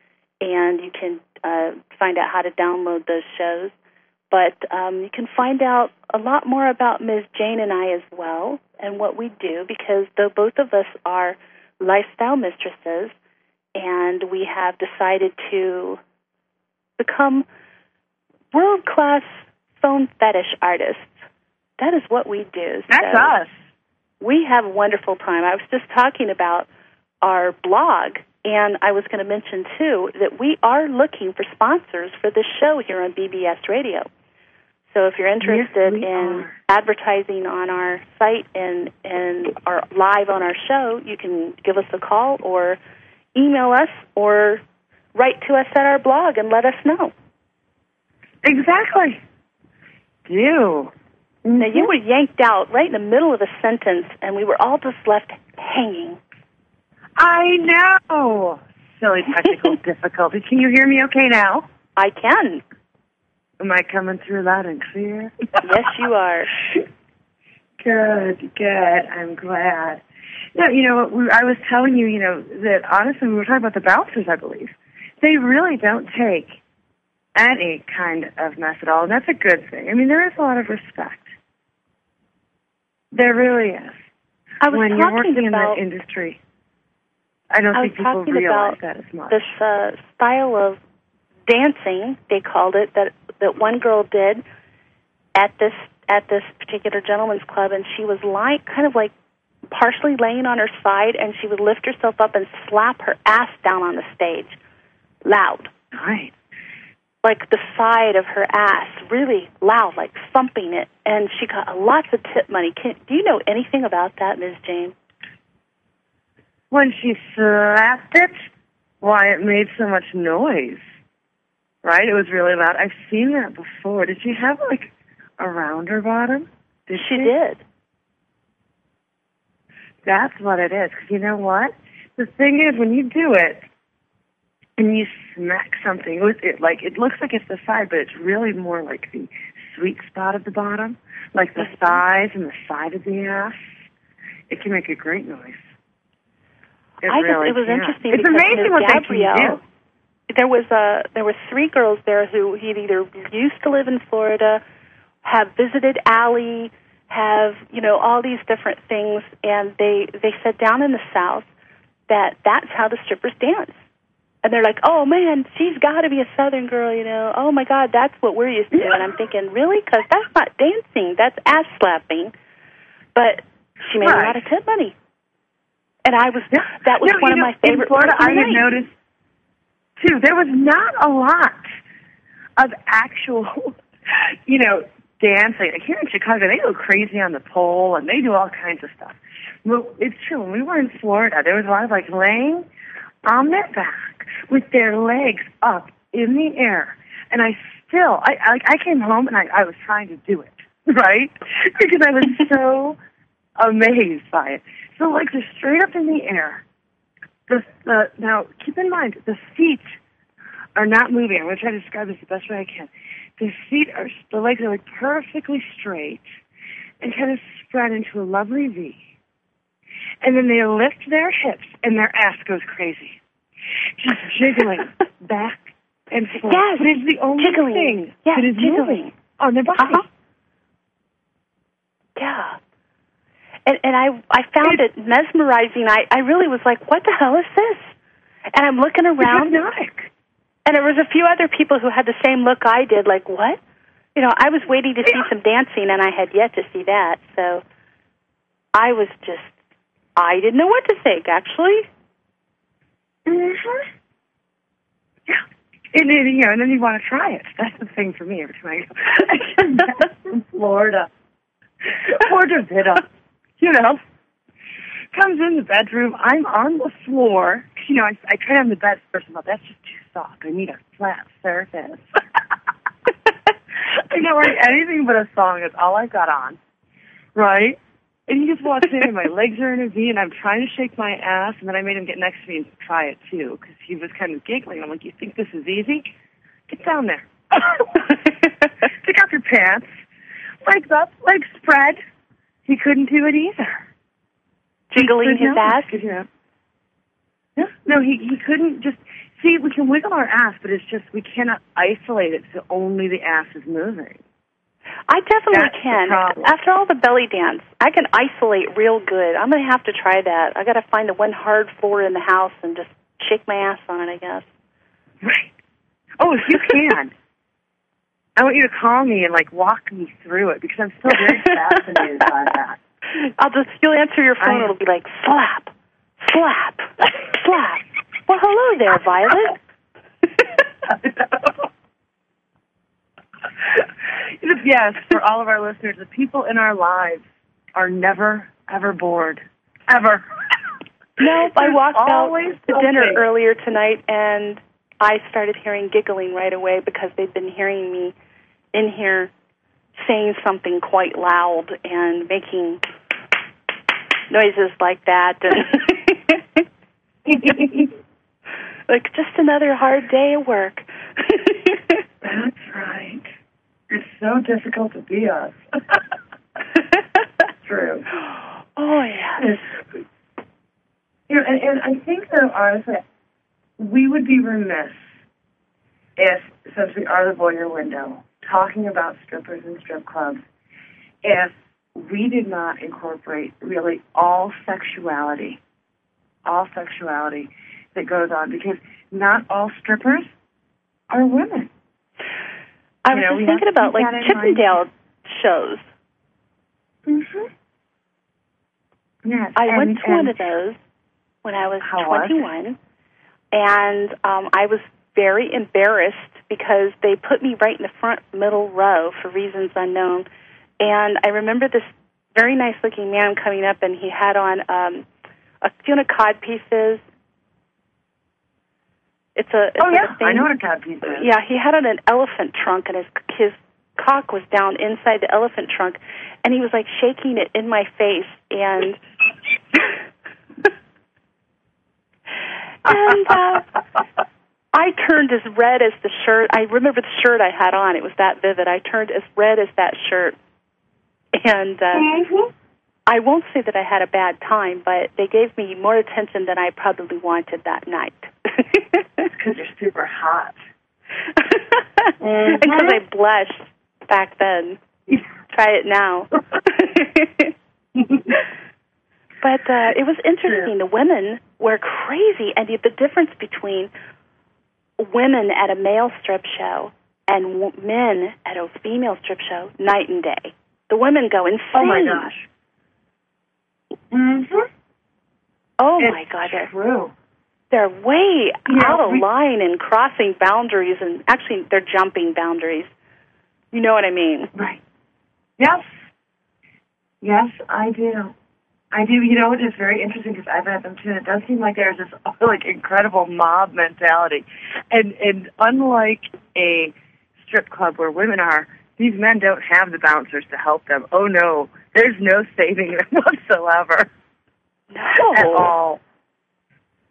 and you can uh, find out how to download those shows. But um, you can find out a lot more about Miz Jane and I as well, and what we do, because though both of us are lifestyle mistresses, and we have decided to become world-class phone fetish artists. That is what we do. That's so us. We have a wonderful time. I was just talking about our blog, and I was going to mention, too, that we are looking for sponsors for this show here on B B S Radio. So if you're interested yes, in are. advertising on our site and, and are live on our show, you can give us a call or email us or write to us at our blog and let us know. Exactly. Do. Now, you were yanked out right in the middle of a sentence, and we were all just left hanging. I know. Silly technical difficulty. Can you hear me okay now? I can. Am I coming through loud and clear? Yes, you are. Good, good. I'm glad. Yeah, you know, we, I was telling you, you know, that honestly, we were talking about the bouncers, I believe. They really don't take any kind of mess at all, and that's a good thing. I mean, there is a lot of respect. There really is. I was when talking you're working about, in that industry, I don't I think was people talking realize about that as much. This uh, style of dancing, they called it, that that one girl did at this at this particular gentleman's club, and she was lying, kind of like partially laying on her side, and she would lift herself up and slap her ass down on the stage, loud. Right. Like the side of her ass, really loud, like thumping it, and she got lots of tip money. Can, do you know anything about that, Miz Jane? When she slapped it, why, it made so much noise. Right? It was really loud. I've seen that before. Did she have, like, a rounder bottom? Did she? She did. That's what it is. Because you know what? The thing is, when you do it, and you smack something with it, like, it looks like it's the side, but it's really more like the sweet spot at the bottom, like the mm-hmm. thighs and the side of the ass. It can make a great noise. It I really just, it was can. interesting It's because amazing Miz what Gabrielle, they can do. There was a there were three girls there who he'd either used to live in Florida, have visited Allie, have, you know, all these different things, and they they said down in the South that that's how the strippers dance. And they're like, oh, man, she's got to be a Southern girl, you know. Oh, my God, that's what we're used to. And I'm thinking, really? Because that's not dancing. That's ass-slapping. But she made right. a lot of tip money. And I was, yeah. that was no, one of know, my favorite in Florida, parts of the I had night. noticed, too, there was not a lot of actual, you know, dancing. Like here in Chicago, they go crazy on the pole, and they do all kinds of stuff. Well, it's true. When we were in Florida, there was a lot of, like, laying on their back with their legs up in the air. And I still, I I, I came home, and I, I was trying to do it, right? Because I was so amazed by it. So legs are straight up in the air, the, the now keep in mind the feet are not moving. I'm going to try to describe this the best way I can. The feet are, the legs are like perfectly straight and kind of spread into a lovely V. And then they lift their hips and their ass goes crazy. Just jiggling back and forth. Yes. But it's the only jiggling. thing yes, that is jiggling. moving on their body. Uh-huh. Yeah. And, and I I found it, it mesmerizing. I, I really was like, what the hell is this? And I'm looking around. It's hypnotic. And there was a few other people who had the same look I did, like, what? You know, I was waiting to see Yeah. some dancing, and I had yet to see that. So I was just, I didn't know what to think, actually. Mm-hmm. Yeah. And then, you know, and then you want to try it. That's the thing for me every time I go. From Florida. Florida Vida. You know. Comes in the bedroom. I'm on the floor. You know, I, I try on the bed first of all. That's just too soft. I need a flat surface. I'm not wearing anything but a song. That's all I've got on. Right? And he just walks in, and my legs are in a V, and I'm trying to shake my ass, and then I made him get next to me and try it, too, because he was kind of giggling. I'm like, you think this is easy? Get down there. Take off your pants. Legs up, legs spread. He couldn't do it either. Jiggling his ass? You know. No, no, he, he couldn't just... See, we can wiggle our ass, but it's just we cannot isolate it so only the ass is moving. I definitely That's the can. problem. After all the belly dance, I can isolate real good. I'm going to have to try that. I got to find the one hard floor in the house and just shake my ass on it, I guess. Right. Oh, if you can. I want you to call me and, like, walk me through it, because I'm still very fascinated by that. I'll just, you'll answer your phone, I- it'll be like, slap, slap, slap. Well, hello there, Violet. Yes, for all of our listeners, the people in our lives are never, ever bored. Ever. Nope, I There's walked out always to dinner something. earlier tonight, and I started hearing giggling right away because they'd been hearing me in here saying something quite loud and making noises like that. And like, just another hard day at work. That's right. It's so difficult to be us. True. Oh, yeah. You know, and, and I think, though, honestly, we would be remiss if, since we are the voyeur window, talking about strippers and strip clubs, if we did not incorporate really all sexuality, all sexuality that goes on, because not all strippers are women. I was You know, we just have thinking to about, keep like, that in Chippendale shows. Mm-hmm. Yes. I and, went to and one of those when I was How was it? twenty-one, and um, I was very embarrassed because they put me right in the front middle row for reasons unknown. And I remember this very nice-looking man coming up, and he had on um, a tuna cod pieces. It's a it's Oh, yeah, a thing. I know what a cod piece is. Yeah, he had on an elephant trunk, and his his cock was down inside the elephant trunk, and he was like shaking it in my face, and and uh, I turned as red as the shirt. I remember the shirt I had on; it was that vivid. I turned as red as that shirt, and uh, Mm-hmm. I won't say that I had a bad time, but they gave me more attention than I probably wanted that night. Because you're super hot. And because I blushed back then. Try it now. But uh, it was interesting. The women were crazy, and the, the difference between women at a male strip show and w- men at a female strip show, night and day. The women go insane. Oh, my gosh. Mm-hmm. Oh, It's my God. They're, true. they're way Yeah, out of we- line and crossing boundaries, and actually they're jumping boundaries. You know what I mean? Right. Yes. Yes, I do. I do. You know, it is very interesting because I've had them too. And it does seem like there's this like incredible mob mentality, and and unlike a strip club where women are, these men don't have the bouncers to help them. Oh no, there's no saving them whatsoever No. at all.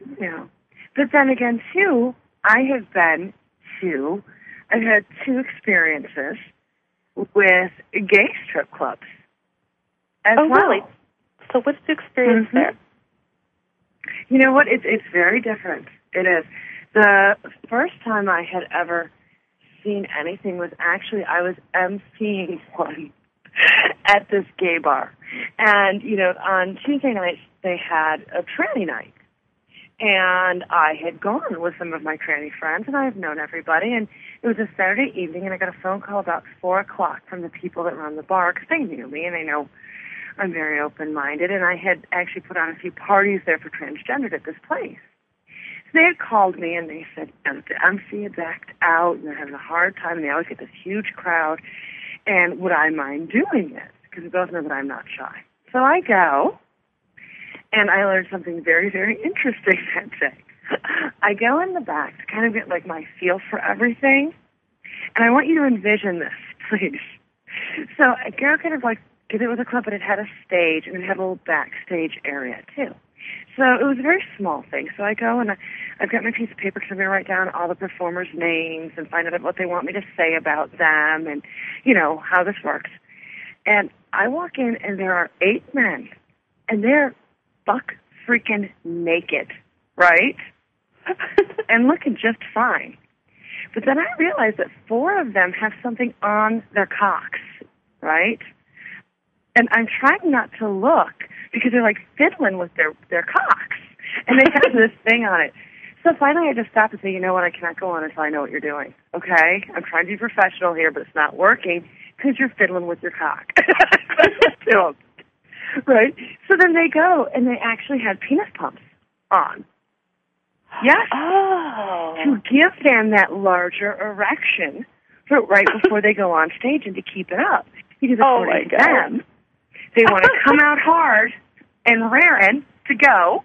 you know. But then again, too, I have been to, I've had two experiences with gay strip clubs as oh, well. really? So what's the experience mm-hmm. there? You know what? It's it's very different. It is. The first time I had ever seen anything was actually I was emceeing one at this gay bar. And, you know, on Tuesday nights they had a tranny night. And I had gone with some of my tranny friends, and I've known everybody. And it was a Saturday evening, and I got a phone call about four o'clock from the people that run the bar, because they knew me, and they know I'm very open-minded. And I had actually put on a few parties there for transgendered at this place. So they had called me, and they said, um, the M C had backed out, and they're having a hard time, and they always get this huge crowd, and would I mind doing it? Because we both know that I'm not shy. So I go. And I learned something very, very interesting that day. I go in the back to kind of get, like, my feel for everything. And I want you to envision this, please. So I go kind of, like, because it was a club, but it had a stage, and it had a little backstage area, too. So it was a very small thing. So I go, and I, I've got my piece of paper because I'm going to write down all the performers' names and find out what they want me to say about them and, you know, how this works. And I walk in, and there are eight men, and they're buck freaking naked, right? And looking just fine. But then I realized that four of them have something on their cocks, right? And I'm trying not to look because they're like fiddling with their, their cocks. And they have this thing on it. So finally I just stopped and say, you know what, I cannot go on until I know what you're doing, okay? I'm trying to be professional here, but it's not working because you're fiddling with your cock. Right? So then they go, and they actually had penis pumps on. Yes. Oh. To give them that larger erection for right before they go on stage and to keep it up. Because oh according my to God. them, they want to come out hard and raring to go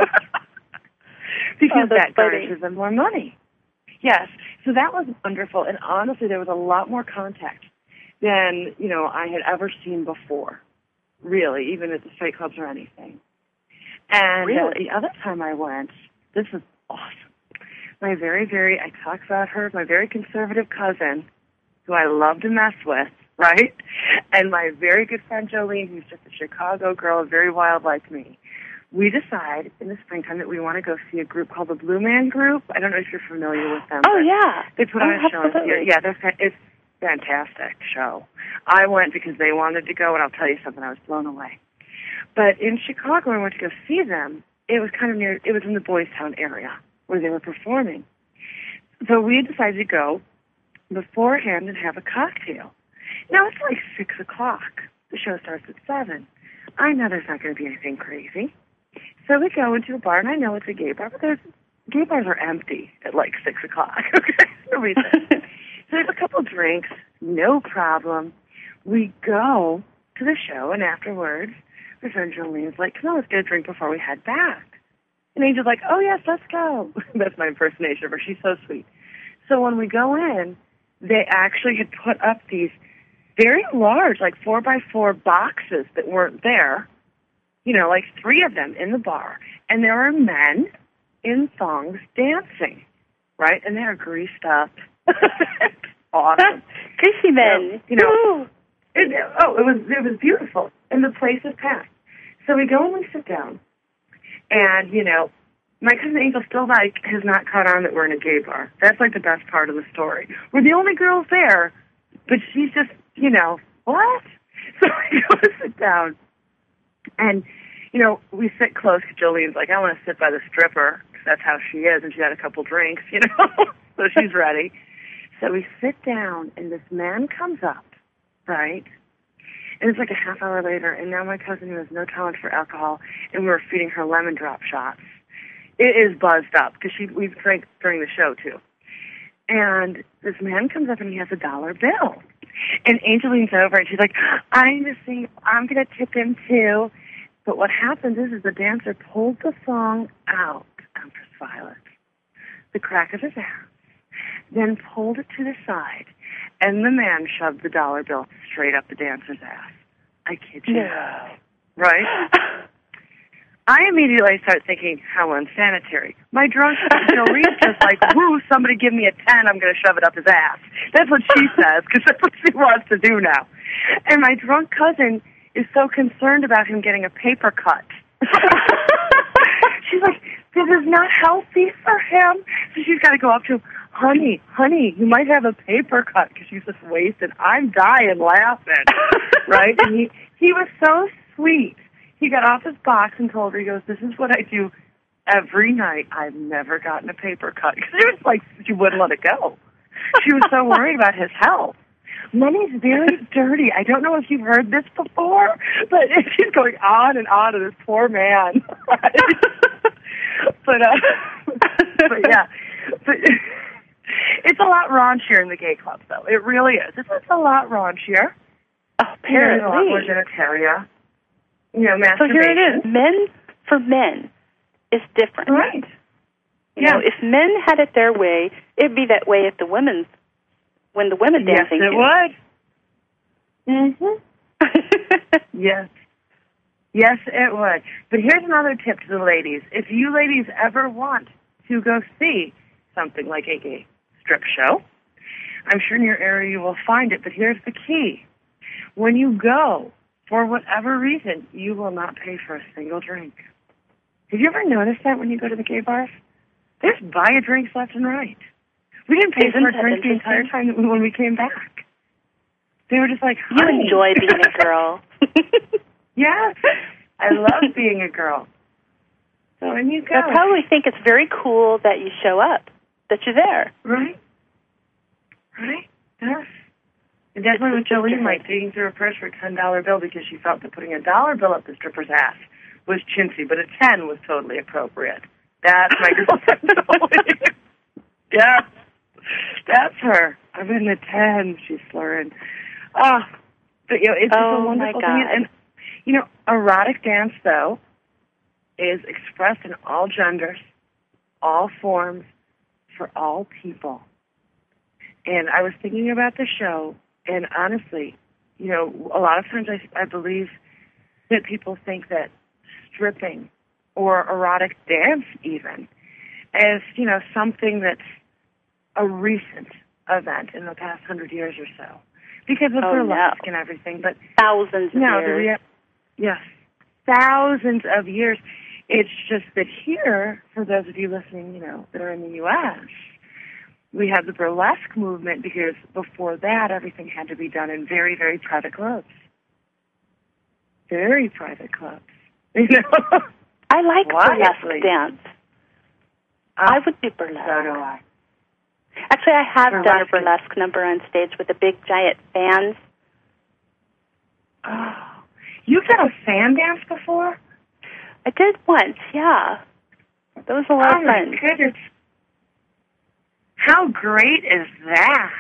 because oh, that funny. garnishes them more money. Yes. So that was wonderful. And honestly, there was a lot more contact than, you know, I had ever seen before. Really, even at the straight clubs or anything. And really? uh, the other time I went, this was awesome. My very, very, I talk about her, my very conservative cousin, who I love to mess with, right? And my very good friend Jolene, who's just a Chicago girl, very wild like me. We decide in the springtime that we want to go see a group called the Blue Man Group. I don't know if you're familiar with them. Oh, yeah. They put oh, on a show. Absolutely. Yeah, they're, it's fantastic show. I went because they wanted to go, and I'll tell you something, I was blown away. But in Chicago, when I went to go see them, it was kind of near, it was in the Boys Town area where they were performing. So we decided to go beforehand and have a cocktail. Now, it's like six o'clock. The show starts at seven. I know there's not going to be anything crazy. So we go into a bar, and I know it's a gay bar, but there's, gay bars are empty at like six o'clock. Okay, so we So we have a couple drinks, no problem. We go to the show, and afterwards, my friend Jolene's like, come on, let's get a drink before we head back. And Angel's like, oh, yes, let's go. That's my impersonation of her. She's so sweet. So when we go in, they actually had put up these very large, like four by four boxes that weren't there, you know, like three of them in the bar. And there are men in thongs dancing, right? And they're greased up. Awesome. Greasy men. So, you know, it, oh, it was it was beautiful, and the place is packed. So we go and we sit down, and you know, my cousin Angel still like has not caught on that we're in a gay bar. That's like the best part of the story. We're the only girls there, but she's just, you know, what? So we go to sit down, and you know, we sit close. Jolene's like, I want to sit by the stripper. That's how she is, and she had a couple drinks, you know, so she's ready. So we sit down, and this man comes up, right? And it's like a half hour later, and now my cousin, who has no tolerance for alcohol, and we were feeding her lemon drop shots. It is buzzed up, because she we've drank during the show, too. And this man comes up, and he has a dollar bill. And Angel leans over, and she's like, I'm just saying, I'm going to tip him, too. But what happens is, is the dancer pulled the thong out, Empress Violet, the crack of his ass, then pulled it to the side, and the man shoved the dollar bill straight up the dancer's ass. I kid you. No. Right? I immediately start thinking, how unsanitary. My drunk Jolie's just like, woo, somebody give me a ten, I'm going to shove it up his ass. That's what she says, because that's what she wants to do now. And my drunk cousin is so concerned about him getting a paper cut. She's like, this is not healthy for him. So she's got to go up to him, honey, honey, you might have a paper cut, because she's just wasted. I'm dying laughing, right? And he, he was so sweet. He got off his box and told her, he goes, this is what I do every night. I've never gotten a paper cut. Because it was like she wouldn't let it go. She was so worried about his health. Money's very dirty. I don't know if you've heard this before, but she's going on and on to this poor man. Right? but, uh, but, yeah. But it's a lot raunchier in the gay clubs, though. It really is. It's, it's a lot raunchier. Oh, apparently. A lot more genitalia. You know, so here it is. Men for men is different. Right. You know, if men had it their way, it'd be that way at the women's, when the women yes, dancing. Yes, it too. would. Mm-hmm. Yes. Yes, it would. But here's another tip to the ladies. If you ladies ever want to go see something like a gay strip show, I'm sure in your area you will find it, but here's the key. When you go, for whatever reason, you will not pay for a single drink. Have you ever noticed that when you go to the gay bars? There's buy a drinks left and right. We didn't pay Isn't for a drink the entire time that we, when we came back. They were just like, honey. You enjoy being a girl. Yes. I love being a girl. So when you go. I probably think it's very cool that you show up, that you're there. Right. Right? Yes. And definitely with Jolene, like digging through her purse for a ten dollar bill because she felt that putting a dollar bill up the stripper's ass was chintzy, but a ten was totally appropriate. That's my girlfriend Jolene. Yeah. That's her. I'm in the ten, she's slurring. Oh, but, you know, it's oh, just a wonderful my thing. God. And, you know, erotic dance, though, is expressed in all genders, all forms, for all people. And I was thinking about the show, and honestly, you know, a lot of times I, I believe that people think that stripping or erotic dance even is, you know, something that's a recent event in the past hundred years or so because of oh, burlesque no. and everything. But thousands of no, years. The rea- yes, thousands of years. It's just that here, for those of you listening, you know, that are in the U S, we have the burlesque movement because before that, everything had to be done in very, very private clubs. Very private clubs. You know? I like Quietly. burlesque dance. Uh, I would do burlesque. So do I. Actually, I have Burlesque. done a burlesque number on stage with the big giant fans. Oh, you've done a fan dance before? I did once, yeah. That was a lot oh of my fun. goodness. How great is that?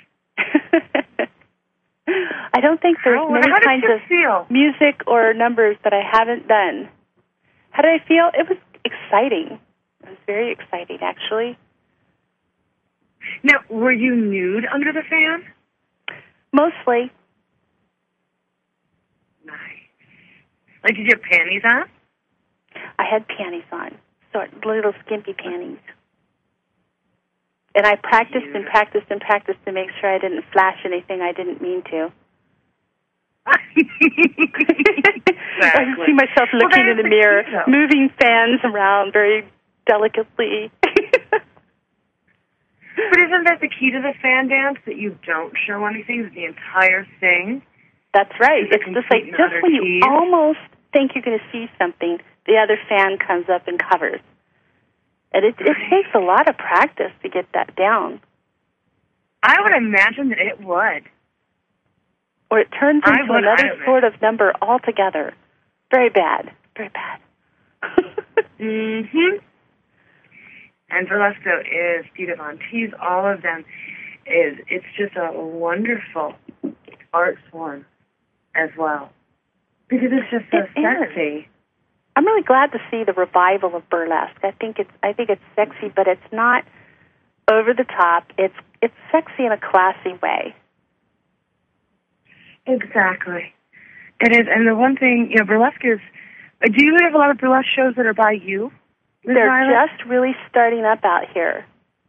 I don't think there's how, many how did kinds you of feel? music or numbers that I haven't done. How did I feel? It was exciting. It was very exciting, actually. Now, were you nude under the fan? Mostly. Nice. Like, did you have panties on? I had panties on, sort of little skimpy panties. And I practiced Beautiful. and practiced and practiced to make sure I didn't flash anything I didn't mean to. Exactly. I see myself looking well, in the the mirror, key, though. moving fans around very delicately. But isn't that the key to the fan dance, that you don't show anything, that the entire thing? That's right. It's It's just like, complete just when you tease. almost think you're going to see something, the other fan comes up and covers. And it, it Right. takes a lot of practice to get that down. I would imagine that it would. Or it turns I into would- another I don't sort of number altogether. Very bad. Very bad. Mm-hmm. And burlesque is Peter Von Teese, all of them is, it's just a wonderful art form as well. Because it's just so It is. sexy. I'm really glad to see the revival of burlesque. I think it's I think it's sexy, but it's not over the top. It's it's sexy in a classy way. Exactly. It is, and the one thing, you know, burlesque is Uh, Do you have a lot of burlesque shows that are by you? Miz They're Violet? just really starting up out here.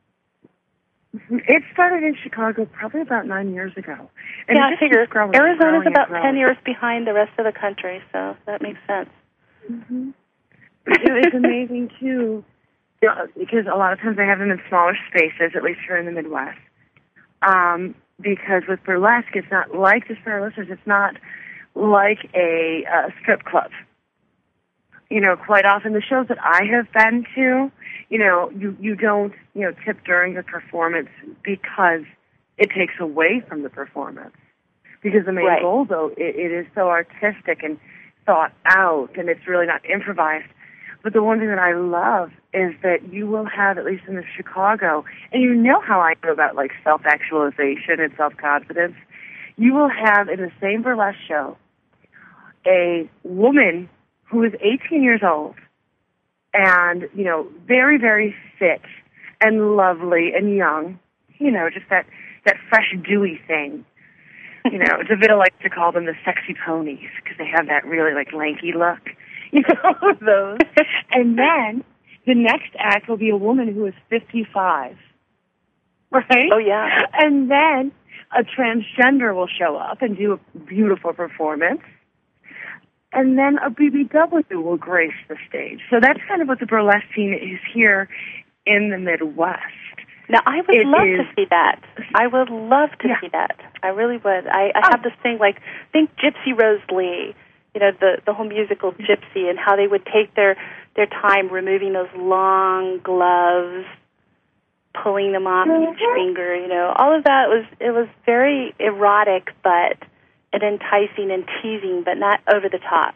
It started in Chicago probably about nine years ago. And yeah, it I just figure keeps growing, Arizona's growing about and growing. ten years behind the rest of the country, so that makes sense. Mm-hmm. You know, it's amazing, too, you know, because a lot of times they have them in smaller spaces, at least here in the Midwest. Um, because with burlesque, it's not like, just for our listeners, it's not like a uh, strip club. You know, quite often the shows that I have been to, you know, you, you don't, you know, tip during the performance because it takes away from the performance. Because the main Right. goal, though, it, it is so artistic and thought out, and it's really not improvised. But the one thing that I love is that you will have, at least in the Chicago, and you know how I feel about, like, self-actualization and self-confidence, you will have in the same burlesque show a woman who is eighteen years old and, you know, very, very fit and lovely and young, you know, just that, that fresh, dewy thing. You know, Davida likes to call them the sexy ponies because they have that really, like, lanky look. You know, those. And then the next act will be a woman who is fifty-five. Right? Oh, yeah. And then a transgender will show up and do a beautiful performance. And then a B B W will grace the stage. So that's kind of what the burlesque scene is here in the Midwest. Now, I would It love is- to see that. I would love to Yeah. see that. I really would. I, I Oh. have this thing, like, think Gypsy Rose Lee, you know, the, the whole musical Gypsy, and how they would take their, their time removing those long gloves, pulling them off each Mhm. finger, you know. All of that was, it was very erotic, but and enticing and teasing, but not over the top.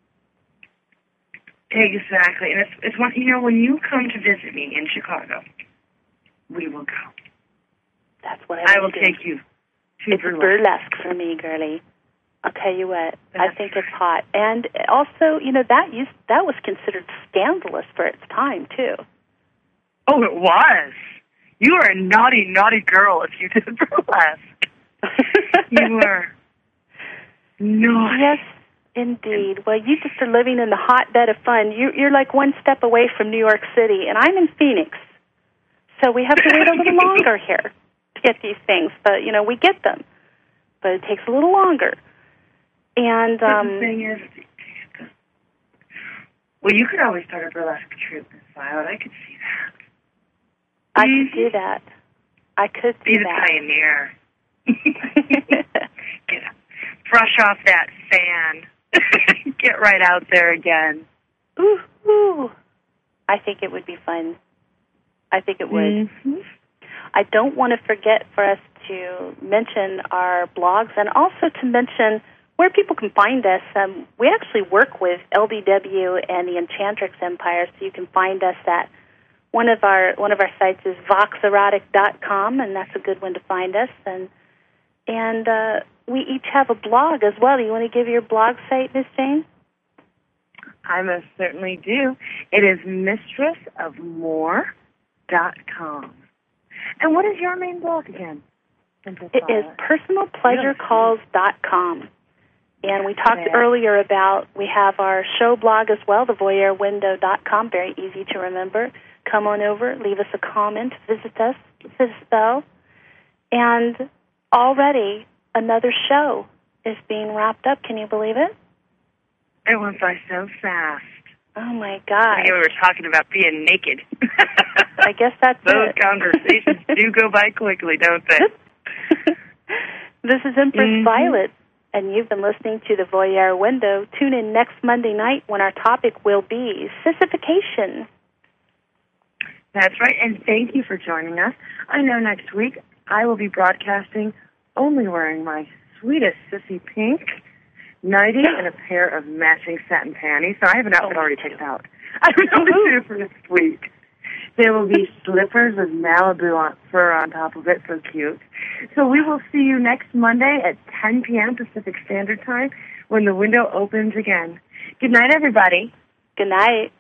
Exactly. And it's, it's one, you know, when you come to visit me in Chicago, we will go. That's what I, I will want to take do. you to It's burlesque. burlesque for me, girlie. I'll tell you what, I That's think it's hot. And also, you know, that used, that was considered scandalous for its time, too. Oh, it was. You were a naughty, naughty girl if you did burlesque. You were naughty. Yes, indeed. Well, you just are living in the hotbed of fun. You, you're like one step away from New York City, and I'm in Phoenix. So we have to wait a little longer here to get these things. But, you know, we get them. But it takes a little longer. And But um, the thing is, well, you could always start a burlesque troupe, Miss Violet. I could see that. I could do that. I could do Be the that. pioneer. Get brush off that fan. Get right out there again. Ooh, ooh. I think it would be fun. I think it would. Mm-hmm. I don't want to forget for us to mention our blogs and also to mention where people can find us. Um, we actually work with L D W and the Enchantrix Empire, so you can find us at one of our one of our sites is vox erotic dot com, and that's a good one to find us. And and uh, we each have a blog as well. Do you want to give your blog site, Miss Jane? I most certainly do. It is mistress of more dot com. And what is your main blog again? It is personal pleasure calls dot com. And we talked Yeah. earlier about, we have our show blog as well, the voyeur window dot com, very easy to remember. Come on over, leave us a comment, visit us, hit a spell. And already another show is being wrapped up. Can you believe it? It went by so fast. Oh, my I God. think we were talking about being naked. I guess that's Those it. conversations do go by quickly, don't they? This is Empress Mhm. Violet, and you've been listening to The Voyeur Window. Tune in next Monday night when our topic will be sissification. That's right, and thank you for joining us. I know next week I will be broadcasting only wearing my sweetest sissy pink nightie and a pair of matching satin panties. So I have an outfit already picked out. I don't know what to do for next week. There will be slippers with Malibu on, fur on top of it, so cute. So we will see you next Monday at ten p.m. Pacific Standard Time when the window opens again. Good night, everybody. Good night.